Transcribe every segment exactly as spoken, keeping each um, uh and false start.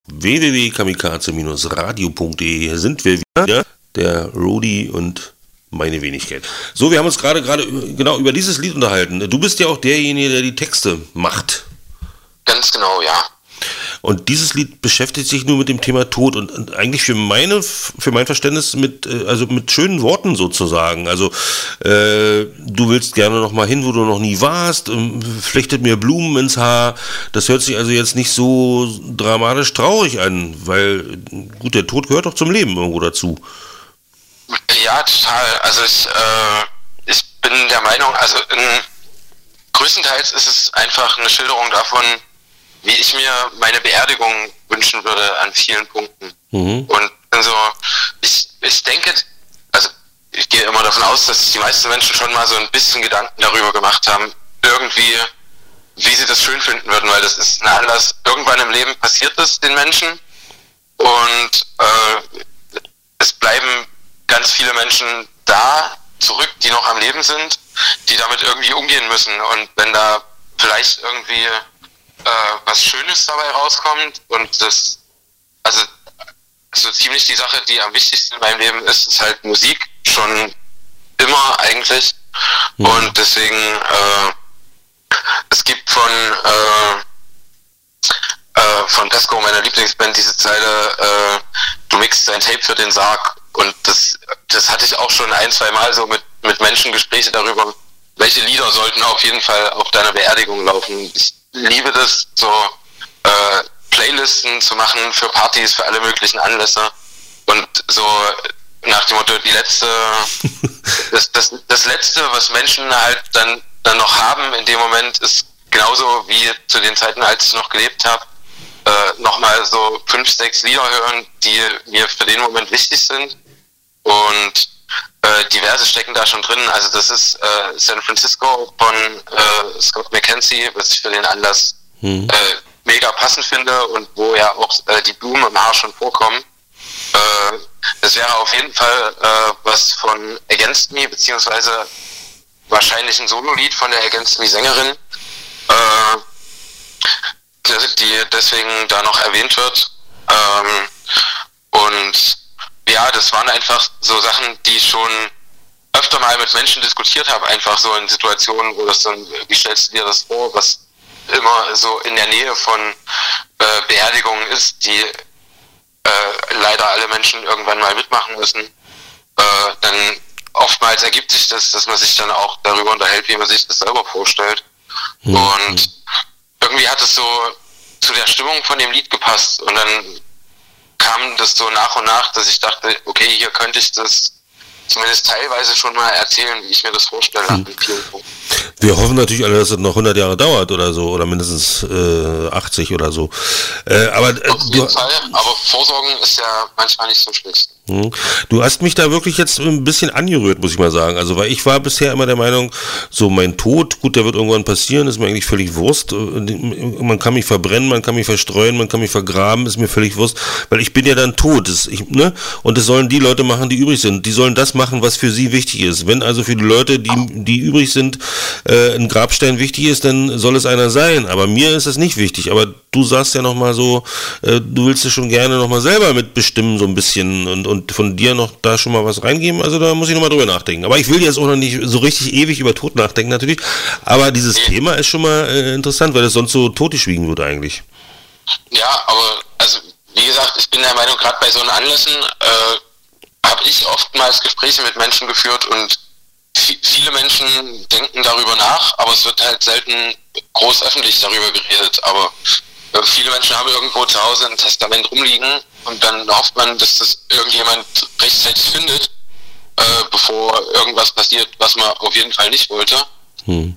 w w w punkt kamikaze Bindestrich radio punkt de. Hier sind wir wieder, der Rudi und meine Wenigkeit. So, wir haben uns gerade gerade genau über dieses Lied unterhalten. Du bist ja auch derjenige, der die Texte macht. Ganz genau, ja. Und dieses Lied beschäftigt sich nur mit dem Thema Tod und, und eigentlich für meine, für mein Verständnis mit, also mit schönen Worten sozusagen. Also äh, du willst gerne noch mal hin, wo du noch nie warst, flechtet mir Blumen ins Haar. Das hört sich also jetzt nicht so dramatisch traurig an, weil gut, der Tod gehört doch zum Leben irgendwo dazu. Ja, total. Also ich, äh, ich bin der Meinung, also in, größtenteils ist es einfach eine Schilderung davon, wie ich mir meine Beerdigung wünschen würde an vielen Punkten. Mhm. Und also ich, ich denke, also ich gehe immer davon aus, dass sich die meisten Menschen schon mal so ein bisschen Gedanken darüber gemacht haben, irgendwie, wie sie das schön finden würden, weil das ist ein Anlass, irgendwann im Leben passiert es den Menschen und äh, es bleiben ganz viele Menschen da zurück, die noch am Leben sind, die damit irgendwie umgehen müssen. Und wenn da vielleicht irgendwie Äh, was Schönes dabei rauskommt und das, also so ziemlich die Sache, die am wichtigsten in meinem Leben ist, ist halt Musik, schon immer eigentlich. Mhm. Und deswegen, äh, es gibt von äh, äh, von Pesco, meiner Lieblingsband, diese Zeile, äh, du mixst dein Tape für den Sarg. Und das, das hatte ich auch schon ein, zwei Mal so mit, mit Menschen Gespräche darüber, welche Lieder sollten auf jeden Fall auf deiner Beerdigung laufen. Ich liebe das, so äh, Playlisten zu machen für Partys, für alle möglichen Anlässe und so nach dem Motto, die letzte, das, das, das letzte, was Menschen halt dann, dann noch haben in dem Moment, ist genauso wie zu den Zeiten, als ich noch gelebt habe, äh, nochmal so fünf, sechs Lieder hören, die mir für den Moment wichtig sind und Äh, diverse stecken da schon drin. Also das ist äh, San Francisco von äh, Scott McKenzie, was ich für den Anlass hm. äh, mega passend finde und wo ja auch äh, die Blumen im Haar schon vorkommen. Äh, das wäre auf jeden Fall äh, was von Against Me, beziehungsweise wahrscheinlich ein Solo-Lied von der Against Me Sängerin, äh, die deswegen da noch erwähnt wird. Ähm, und ja, das waren einfach so Sachen, die ich schon öfter mal mit Menschen diskutiert habe, einfach so in Situationen, wo das dann, wie stellst du dir das vor, was immer so in der Nähe von äh, Beerdigungen ist, die äh, leider alle Menschen irgendwann mal mitmachen müssen. Äh, dann oftmals ergibt sich das, dass man sich dann auch darüber unterhält, wie man sich das selber vorstellt. Mhm. Und irgendwie hat es so zu der Stimmung von dem Lied gepasst und dann kam das so nach und nach, dass ich dachte, okay, hier könnte ich das zumindest teilweise schon mal erzählen, wie ich mir das vorstelle. Hm. Wir hoffen natürlich alle, dass es noch hundert Jahre dauert oder so, oder mindestens äh, achtzig oder so. Äh, aber, äh, Auf jeden du, Fall, aber Vorsorgen ist ja manchmal nicht so schlecht. Hm. Du hast mich da wirklich jetzt ein bisschen angerührt, muss ich mal sagen. Also, weil ich war bisher immer der Meinung, so mein Tod, gut, der wird irgendwann passieren, ist mir eigentlich völlig Wurst. Man kann mich verbrennen, man kann mich verstreuen, man kann mich vergraben, ist mir völlig Wurst, weil ich bin ja dann tot. Das, ich, ne? Und das sollen die Leute machen, die übrig sind. Die sollen das machen, was für sie wichtig ist. Wenn also für die Leute, die, die übrig sind, äh, ein Grabstein wichtig ist, dann soll es einer sein. Aber mir ist das nicht wichtig. Aber du sagst ja nochmal so, äh, du willst es schon gerne nochmal selber mitbestimmen, so ein bisschen und, und von dir noch da schon mal was reingeben. Also da muss ich nochmal drüber nachdenken. Aber ich will jetzt auch noch nicht so richtig ewig über Tod nachdenken natürlich. Aber dieses nee. Thema ist schon mal äh, interessant, weil es sonst so totgeschwiegen wird eigentlich. Ja, aber also wie gesagt, ich bin der Meinung, gerade bei so einen Anlässen äh, habe ich oftmals Gespräche mit Menschen geführt und f- viele Menschen denken darüber nach, aber es wird halt selten groß öffentlich darüber geredet. Aber äh, viele Menschen haben irgendwo zu Hause ein Testament rumliegen und dann hofft man, dass das irgendjemand rechtzeitig findet, äh, bevor irgendwas passiert, was man auf jeden Fall nicht wollte. Hm.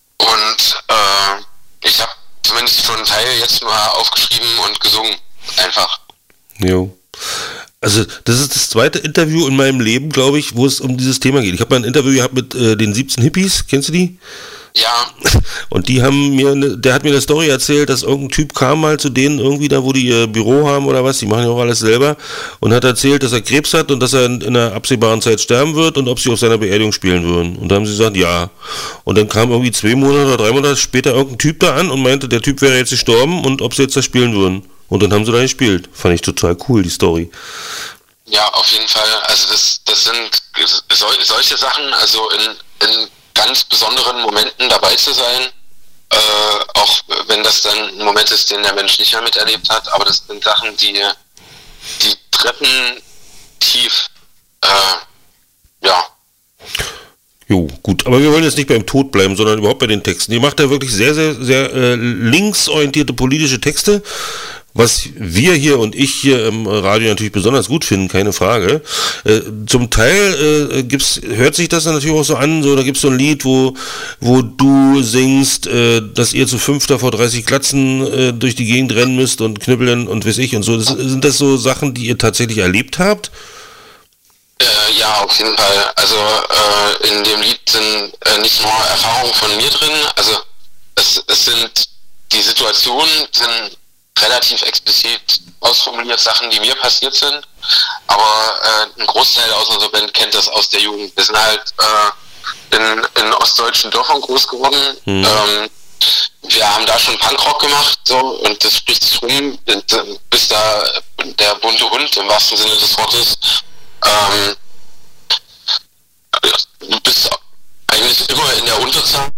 Und äh, ich habe zumindest schon einen Teil jetzt mal aufgeschrieben und gesungen. Einfach. Jo. Also das ist das zweite Interview in meinem Leben, glaube ich, wo es um dieses Thema geht. Ich habe mal ein Interview gehabt mit äh, den siebzehn Hippies, kennst du die? Ja. Und die haben mir, ne, der hat mir eine Story erzählt, dass irgendein Typ kam mal zu denen irgendwie da, wo die ihr Büro haben oder was, die machen ja auch alles selber, und hat erzählt, dass er Krebs hat und dass er in, in einer absehbaren Zeit sterben wird und ob sie auf seiner Beerdigung spielen würden. Und da haben sie gesagt, ja. Und dann kam irgendwie zwei Monate oder drei Monate später irgendein Typ da an und meinte, der Typ wäre jetzt gestorben und ob sie jetzt da spielen würden. Und dann haben sie da gespielt. Fand ich total cool, die Story. Ja, auf jeden Fall. Also das, das sind sol solche Sachen, also in, in ganz besonderen Momenten dabei zu sein, äh, auch wenn das dann ein Moment ist, den der Mensch nicht mehr miterlebt hat, aber das sind Sachen, die, die treffen tief, äh, ja. Jo, gut, aber wir wollen jetzt nicht beim Tod bleiben, sondern überhaupt bei den Texten. Ihr macht da wirklich sehr, sehr, sehr äh, linksorientierte politische Texte, was wir hier und ich hier im Radio natürlich besonders gut finden, keine Frage. Äh, zum Teil äh, gibt's, hört sich das dann natürlich auch so an, so da gibt's so ein Lied, wo wo du singst, äh, dass ihr zu fünfter vor dreißig Glatzen äh, durch die Gegend rennen müsst und knibbeln und weiß ich und so. Das, sind das so Sachen, die ihr tatsächlich erlebt habt? Äh, ja, auf jeden Fall. Also äh, in dem Lied sind äh, nicht nur Erfahrungen von mir drin, also es, es sind die Situationen sind relativ explizit ausformuliert, Sachen, die mir passiert sind, aber äh, ein Großteil aus unserer Band kennt das aus der Jugend. Wir sind halt äh, in, in ostdeutschen Dörfern groß geworden. Mhm. Ähm, wir haben da schon Punkrock gemacht, so, und das spricht sich rum, bis da der bunte Hund im wahrsten Sinne des Wortes. Ähm, du bist eigentlich immer in der Unterzahl.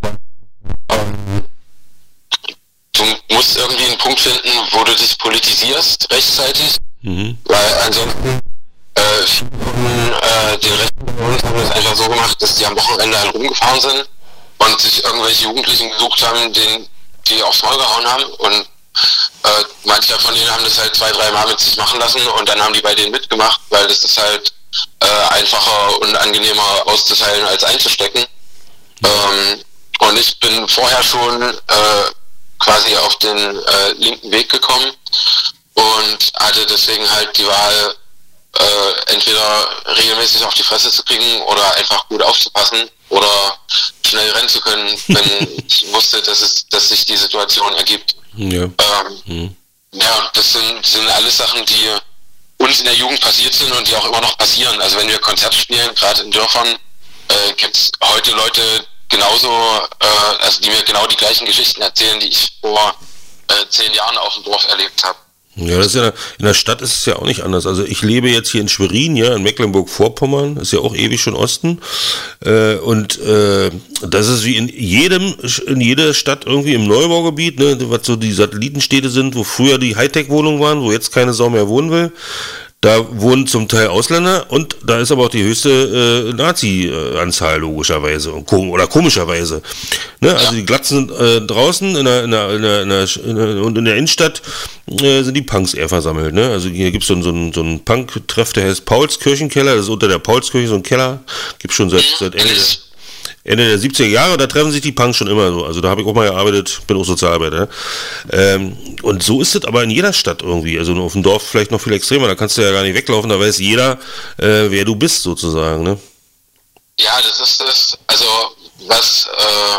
Du musst irgendwie einen Punkt finden, wo du dich politisierst rechtzeitig, mhm. weil ansonsten äh, viele von äh, den Rechten von uns haben das einfach so gemacht, dass die am Wochenende halt rumgefahren sind und sich irgendwelche Jugendlichen gesucht haben, den, die aufs Maul gehauen haben, und äh, manche von denen haben das halt zwei, drei Mal mit sich machen lassen und dann haben die bei denen mitgemacht, weil das ist halt äh, einfacher und angenehmer auszuteilen als einzustecken. Mhm. Ähm, und ich bin vorher schon äh, quasi auf den äh, linken Weg gekommen und hatte deswegen halt die Wahl, äh, entweder regelmäßig auf die Fresse zu kriegen oder einfach gut aufzupassen oder schnell rennen zu können, wenn ich wusste, dass es, dass sich die Situation ergibt. Ja, ähm, mhm. ja, das sind, sind alles Sachen, die uns in der Jugend passiert sind und die auch immer noch passieren. Also wenn wir Konzert spielen, gerade in Dörfern, äh, gibt es heute Leute, genauso, äh, also die mir genau die gleichen Geschichten erzählen, die ich vor äh, zehn Jahren auf dem Dorf erlebt habe. Ja, das ist ja, in der Stadt ist es ja auch nicht anders. Also ich lebe jetzt hier in Schwerin, ja, in Mecklenburg-Vorpommern, ist ja auch ewig schon Osten. Äh, und äh, das ist wie in jedem, in jeder Stadt irgendwie im Neubaugebiet, ne, was so die Satellitenstädte sind, wo früher die Hightech-Wohnungen waren, wo jetzt keine Sau mehr wohnen will. Da wohnen zum Teil Ausländer und da ist aber auch die höchste äh, Nazi-Anzahl logischerweise und kom oder komischerweise. Ne? Also die Glatzen sind äh, draußen in der, in der, in der, in der, in der, und in der Innenstadt äh, sind die Punks eher versammelt. Ne? Also hier gibt es so einen so einen, so einen Punk-Treff, der heißt Paulskirchenkeller, das ist unter der Paulskirche so ein Keller, gibt schon seit, seit Ende der Ende der siebziger Jahre, da treffen sich die Punks schon immer so. Also da habe ich auch mal gearbeitet, bin auch Sozialarbeiter. Ähm, und so ist es aber in jeder Stadt irgendwie. Also auf dem Dorf vielleicht noch viel extremer, da kannst du ja gar nicht weglaufen, da weiß jeder, äh, wer du bist sozusagen. Ne? Ja, das ist das, also was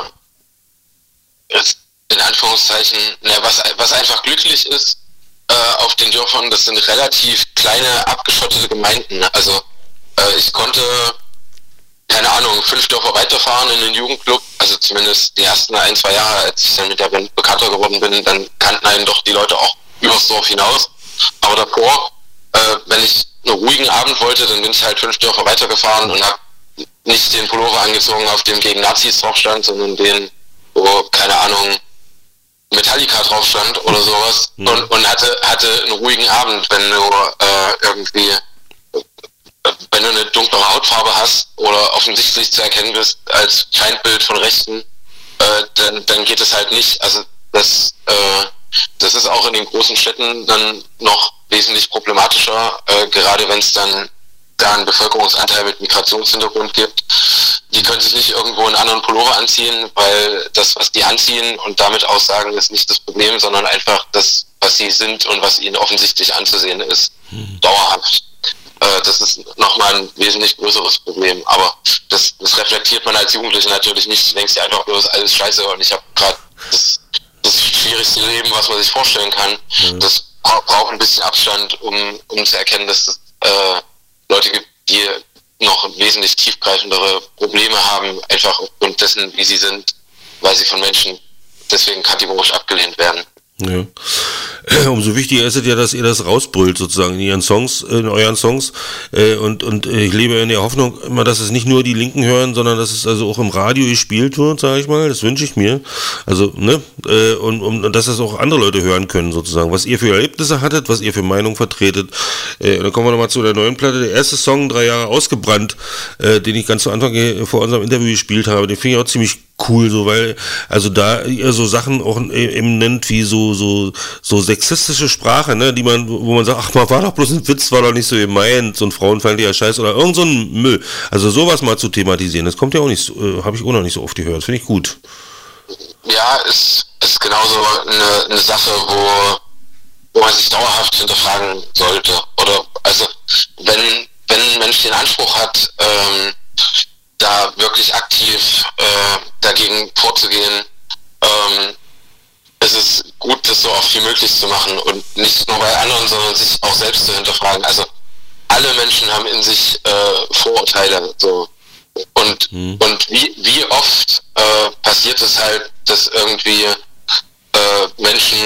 äh, ist in Anführungszeichen, ne, was, was einfach glücklich ist äh, auf den Dörfern, das sind relativ kleine, abgeschottete Gemeinden. Also äh, ich konnte... keine Ahnung, fünf Dörfer weiterfahren in den Jugendclub, also zumindest die ersten ein, zwei Jahre, als ich dann mit der Band bekannter geworden bin, dann kannten einen doch die Leute auch übers Dorf hinaus. Aber davor, äh, wenn ich einen ruhigen Abend wollte, dann bin ich halt fünf Dörfer weitergefahren und habe nicht den Pullover angezogen, auf dem gegen Nazis drauf stand, sondern den, wo, keine Ahnung, Metallica drauf stand oder sowas, mhm. und, und hatte, hatte einen ruhigen Abend, wenn du äh, irgendwie... wenn du eine dunklere Hautfarbe hast oder offensichtlich zu erkennen bist als Feindbild von Rechten, äh, dann, dann geht es halt nicht. Also das, äh, das ist auch in den großen Städten dann noch wesentlich problematischer, äh, gerade wenn es dann da einen Bevölkerungsanteil mit Migrationshintergrund gibt. Die können sich nicht irgendwo einen anderen Pullover anziehen, weil das, was die anziehen und damit aussagen, ist nicht das Problem, sondern einfach das, was sie sind und was ihnen offensichtlich anzusehen ist, hm. dauerhaft. Das ist nochmal ein wesentlich größeres Problem, aber das, das reflektiert man als Jugendliche natürlich nicht. Du denkst dir einfach bloß, alles scheiße und ich habe gerade das, das schwierigste Leben, was man sich vorstellen kann. Mhm. Das braucht ein bisschen Abstand, um, um zu erkennen, dass es äh, Leute gibt, die noch wesentlich tiefgreifendere Probleme haben, einfach aufgrund dessen, wie sie sind, weil sie von Menschen deswegen kategorisch abgelehnt werden. Ja. Umso wichtiger ist es ja, dass ihr das rausbrüllt sozusagen in ihren Songs, in euren Songs. Und, und ich lebe in der Hoffnung immer, dass es nicht nur die Linken hören, sondern dass es also auch im Radio gespielt wird, sage ich mal. Das wünsche ich mir. Also, ne? Und, und dass das auch andere Leute hören können sozusagen. Was ihr für Erlebnisse hattet, was ihr für Meinung vertretet. Und dann kommen wir nochmal zu der neuen Platte. Der erste Song, drei Jahre ausgebrannt, den ich ganz zu Anfang vor unserem Interview gespielt habe, den finde ich auch ziemlich cool, so, weil, also da ihr so Sachen auch eben nennt, wie so, so, so sexistische Sprache, ne, die man, wo man sagt, ach, mal war doch bloß ein Witz, war doch nicht so gemeint, so ein frauenfeindlicher Scheiß oder irgend so ein Müll. Also sowas mal zu thematisieren, das kommt ja auch nicht, so, äh, habe ich auch noch nicht so oft gehört, finde ich gut. Ja, ist, ist genauso eine, eine Sache, wo, wo man sich dauerhaft hinterfragen sollte. Oder, also, wenn, wenn ein Mensch den Anspruch hat, ähm, da wirklich aktiv äh, dagegen vorzugehen, ähm, es ist gut, das so oft wie möglich zu machen und nicht nur bei anderen, sondern sich auch selbst zu hinterfragen. Also alle Menschen haben in sich äh, Vorurteile, so, und mhm. und wie wie oft äh, passiert es halt, dass irgendwie äh, Menschen,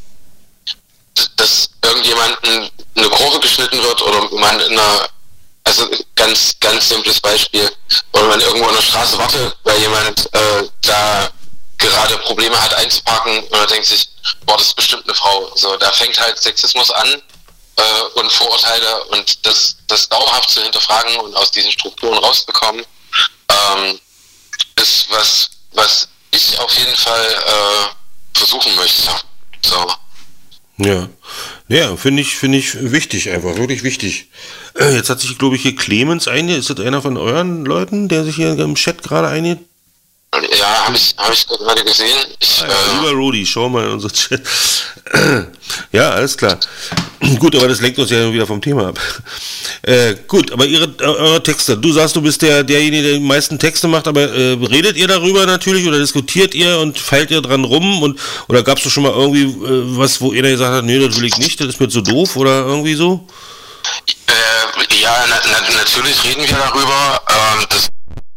dass irgendjemanden eine Kurve geschnitten wird oder man in einer, also ganz, ganz simples Beispiel, oder man irgendwo an der Straße wartet, weil jemand äh, da gerade Probleme hat einzuparken und man denkt sich, boah, das ist bestimmt eine Frau. So, da fängt halt Sexismus an äh, und Vorurteile, und das, das dauerhaft zu hinterfragen und aus diesen Strukturen rausbekommen, ähm, ist was, was ich auf jeden Fall äh, versuchen möchte. So. Ja, ja, finde ich, finde ich wichtig einfach, wirklich wichtig. Jetzt hat sich, glaube ich, hier Clemens einge... Ist das einer von euren Leuten, der sich hier im Chat gerade einge... Ja, habe ich, hab ich gerade gesehen. Ich, ah, ja, äh, lieber Rudi, schau mal in unser Chat. Ja, alles klar. Gut, aber das lenkt uns ja wieder vom Thema ab. Äh, gut, aber ihre, eure Texte. Du sagst, du bist der derjenige, der die meisten Texte macht, aber äh, redet ihr darüber natürlich oder diskutiert ihr und feilt ihr dran rum? Und oder gab es schon mal irgendwie äh, was, wo ihr gesagt hat, nee, das will ich nicht, das ist mir zu doof oder irgendwie so? Äh, ja, na, na, natürlich reden wir darüber. Ähm, das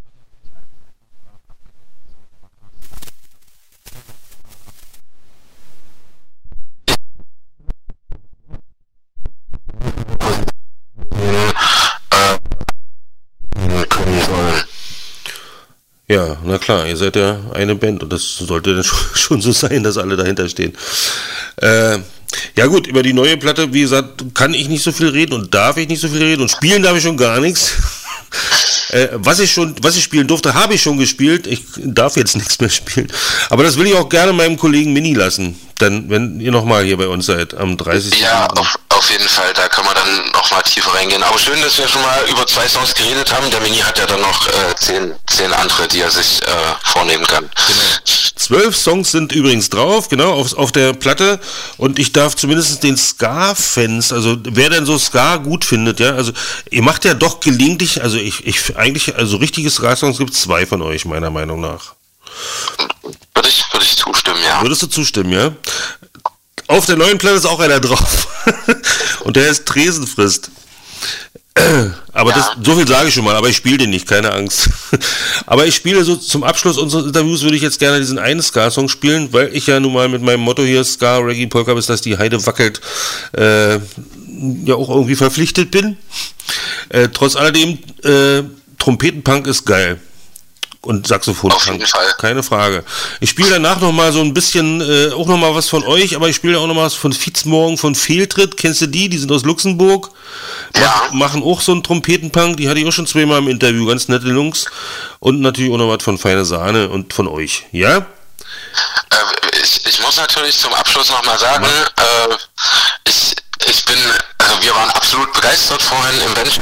Ja, na klar, ihr seid ja eine Band und das sollte dann schon so sein, dass alle dahinter stehen. Äh, ja gut, über die neue Platte, wie gesagt, kann ich nicht so viel reden und darf ich nicht so viel reden und spielen darf ich schon gar nichts. Äh, was ich schon, was ich spielen durfte, habe ich schon gespielt. Ich darf jetzt nichts mehr spielen. Aber das will ich auch gerne meinem Kollegen Mini lassen. Dann, wenn ihr nochmal hier bei uns seid, am dreißigsten Ja, auf, auf jeden Fall, da kann man dann nochmal tiefer reingehen. Aber schön, dass wir schon mal über zwei Songs geredet haben. Der Mini hat ja dann noch äh, zehn, zehn andere, die er sich äh, vornehmen kann. Genau. Zwölf Songs sind übrigens drauf, genau, auf, auf der Platte. Und ich darf zumindest den Ska-Fans, also wer denn so Ska gut findet, ja, also ihr macht ja doch gelegentlich, also ich, ich eigentlich, also richtige Ska-Songs gibt es zwei von euch, meiner Meinung nach. Würde ich, würde ich zustimmen, ja. Würdest du zustimmen, ja? Auf der neuen Platte ist auch einer drauf. Und der ist Tresenfrist. Aber ja. das, so viel sage ich schon mal, aber ich spiele den nicht, keine Angst. Aber ich spiele so zum Abschluss unseres Interviews, würde ich jetzt gerne diesen einen Ska-Song spielen, weil ich ja nun mal mit meinem Motto hier Ska, Reggae, Polka, bis dass die Heide wackelt, äh, ja auch irgendwie verpflichtet bin. Äh, trotz alledem, äh, Trompetenpunk ist geil. Und Saxophon. Auf jeden Fall. Keine Frage. Ich spiele danach nochmal so ein bisschen, äh, auch nochmal was von euch, aber ich spiele auch nochmal was von Fitzmorgen, von Fehltritt. Kennst du die? Die sind aus Luxemburg. Mach, ja. Machen auch so einen Trompetenpunk. Die hatte ich auch schon zweimal im Interview. Ganz nette Jungs. Und natürlich auch noch was von Feine Sahne und von euch. Ja? Äh, ich, ich muss natürlich zum Abschluss nochmal sagen, äh, ich, ich bin, also wir waren absolut begeistert vorhin im Bench.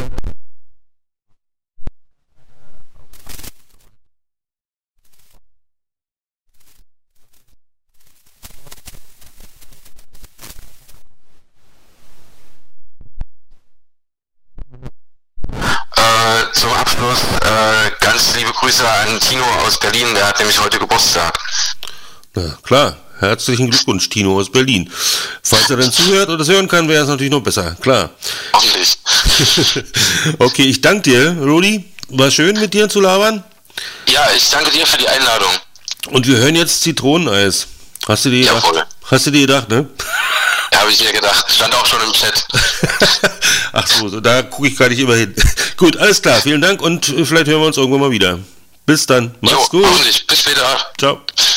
Zum Abschluss äh, ganz liebe Grüße an Tino aus Berlin, der hat nämlich heute Geburtstag. Na klar, herzlichen Glückwunsch Tino aus Berlin. Falls er dann zuhört oder das hören kann, wäre es natürlich noch besser, klar. Hoffentlich. Okay, ich danke dir, Rudi. War schön mit dir zu labern. Ja, ich danke dir für die Einladung. Und wir hören jetzt Zitroneneis. Hast du die, Jawohl. Hast du dir gedacht, ne? Ja, habe ich mir gedacht. Stand auch schon im Chat. Ach so, so da gucke ich gar nicht immer hin. Gut, alles klar, vielen Dank und vielleicht hören wir uns irgendwann mal wieder. Bis dann. Mach's Jo, gut. hoffentlich. Bis später. Ciao.